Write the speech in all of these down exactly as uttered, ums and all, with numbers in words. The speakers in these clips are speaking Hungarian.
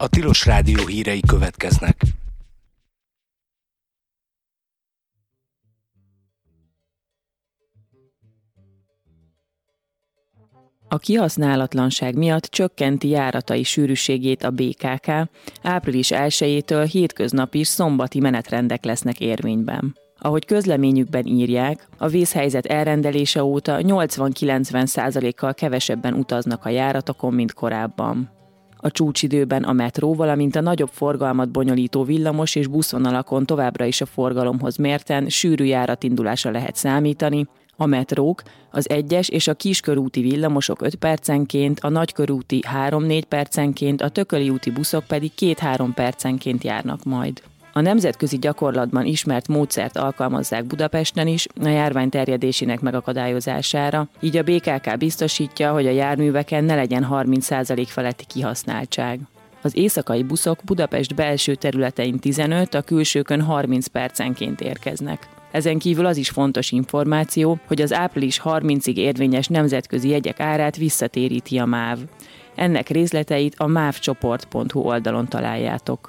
A Tilos Rádió hírei következnek. A kihasználatlanság miatt csökkenti járatai sűrűségét a bé ká ká, április elsejétől hétköznapi és szombati menetrendek lesznek érvényben. Ahogy közleményükben írják, a vészhelyzet elrendelése óta nyolcvan-kilencven százalékkal kevesebben utaznak a járatokon, mint korábban. A csúcsidőben a metró, valamint a nagyobb forgalmat bonyolító villamos és buszvonalakon továbbra is a forgalomhoz mérten sűrű járatindulásra lehet számítani. A metrók, az egyes és a kiskörúti villamosok öt percenként, a nagykörúti három-négy percenként, a tököli úti buszok pedig két-három percenként járnak majd. A nemzetközi gyakorlatban ismert módszert alkalmazzák Budapesten is a járvány terjedésének megakadályozására, így a bé ká ká biztosítja, hogy a járműveken ne legyen harminc százalék feletti kihasználtság. Az éjszakai buszok Budapest belső területein tizenöt, a külsőkön harminc percenként érkeznek. Ezen kívül az is fontos információ, hogy az április harmincadikáig érvényes nemzetközi jegyek árát visszatéríti a MÁV. Ennek részleteit a mávcsoport pont hu oldalon találjátok.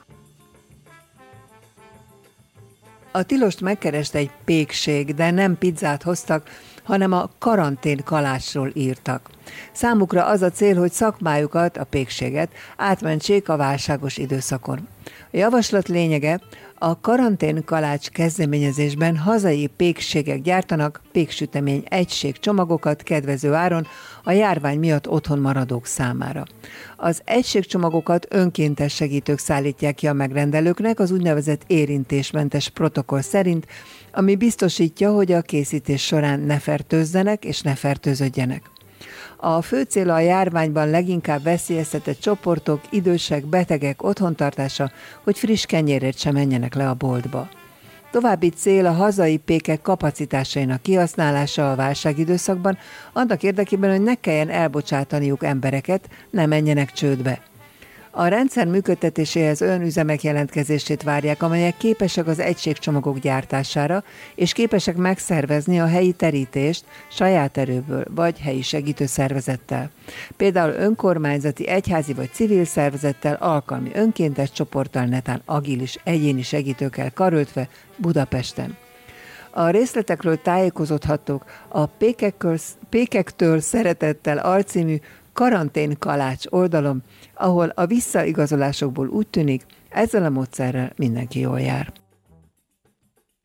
A Tilost megkereste egy pékség, de nem pizzát hoztak, hanem a karantén kalácsról írtak. Számukra az a cél, hogy szakmájukat, a pékséget átmentsék a válságos időszakon. A javaslat lényege, a karantén kalács kezdeményezésben hazai pékségek gyártanak péksütemény egységcsomagokat kedvező áron a járvány miatt otthon maradók számára. Az egységcsomagokat önkéntes segítők szállítják ki a megrendelőknek az úgynevezett érintésmentes protokoll szerint, ami biztosítja, hogy a készítés során ne fertőzzenek és ne fertőződjenek. A fő cél a járványban leginkább veszélyeztetett csoportok, idősek, betegek otthontartása, hogy friss kenyérért sem menjenek le a boltba. További cél a hazai pékek kapacitásainak kihasználása a válságidőszakban, annak érdekében, hogy ne kelljen elbocsátaniuk embereket, ne menjenek csődbe. A rendszer működtetéséhez olyan üzemek jelentkezését várják, amelyek képesek az egységcsomagok gyártására, és képesek megszervezni a helyi terítést saját erőből, vagy helyi segítőszervezettel. Például önkormányzati, egyházi vagy civil szervezettel, alkalmi önkéntes csoporttal, netán agilis egyéni segítőkkel karöltve Budapesten. A részletekről tájékozódhattok a Pékektől, Pékektől szeretettel alcímű karantén kalács oldalon, ahol a visszaigazolásokból úgy tűnik, ezzel a módszerrel mindenki jól jár.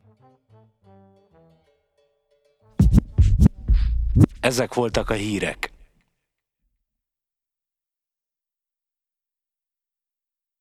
Ezek voltak a hírek.